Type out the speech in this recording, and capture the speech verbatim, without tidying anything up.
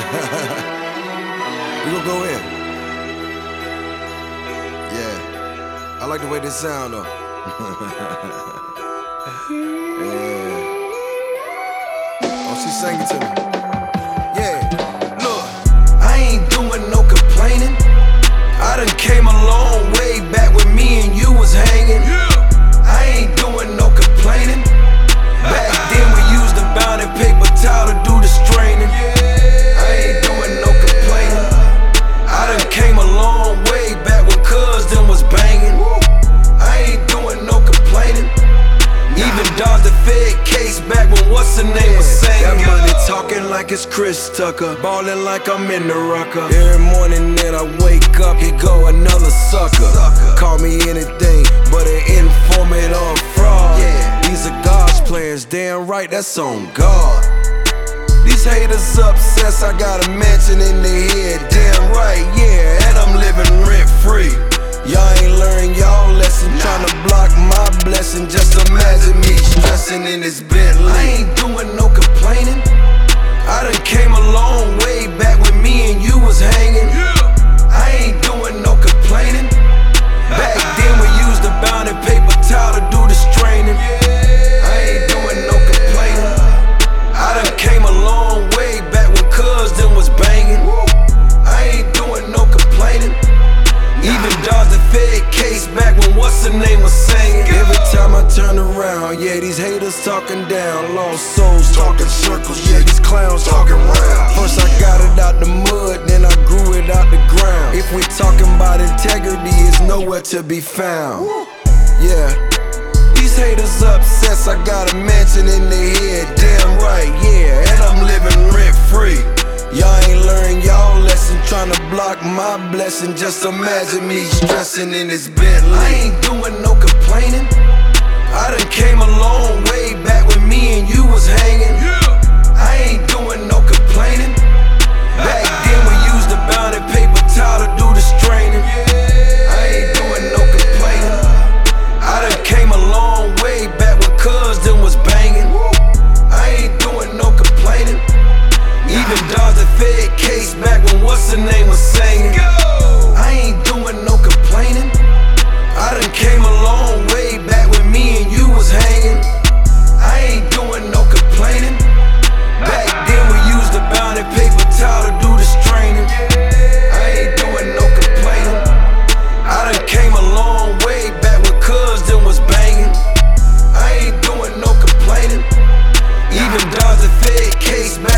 We gon' go in. Yeah. I like the way this sound though. Yeah. Oh, she sang it to me. Yeah. Look, I ain't doing no complaining. I done came a long way back when me and you was hanging. I ain't doing no complaining. Back then we used a bound and paper towel to do the straining. I ain't doing no complaining. I done came a long way back when cuz them was banging. I ain't doing no complaining. Even dodged the Fed case back when what's her name was saying. Got money talking like it's Chris Tucker, ballin' like I'm in the rucker. Every morning that I wake up, here go another sucker. Call me anything but an informant or a fraud. These are God's plans, damn right, that's on God. These haters obsessed, I got a mansion in their head, damn right, yeah, and I'm living rent free. Y'all ain't learned y'all lesson, tryna block my blessing. Just imagine me stressing in this Bentley. I ain't doing no complaining. I done came a long way back when me and you was hanging. I ain't doing no complaining. Back then we used a bound and paper towel to do the straining. I ain't doing no complaining. I done came a long way back when cuz them was banging. I ain't doing no complaining. Even dodged the Fed case back when what's her name was saying. Every time I turn around, yeah, these haters talking down. Lost souls talking circles, yeah, these clowns talking round. First I got it out the mud, then I grew it out the ground. If we talking about integrity, it's nowhere to be found. Yeah, these haters obsessed, I got a mansion in their head, damn right, yeah, and I'm living rent free. Y'all ain't learned y'all lesson, tryna block my blessing. Just imagine me stressing in this Bentley. I ain't doing no complaining. I done came a long way back when me and you was hanging. I ain't doing no complaining. Back then we used a bound and paper towel to do the straining. I ain't doing no complaining. I done came a long way back when cuz them was banging. I ain't doing no complaining. Even dodged the Fed case back when what's her name was saying. I ain't doing no complaining. I done came a long way back when me and you was hanging. I ain't doing no complaining. Back then we used a bound and paper towel to do the straining. I ain't doing no complaining. I done came a long way back when cuz them was banging. I ain't doing no complaining. Even dodged the Fed case back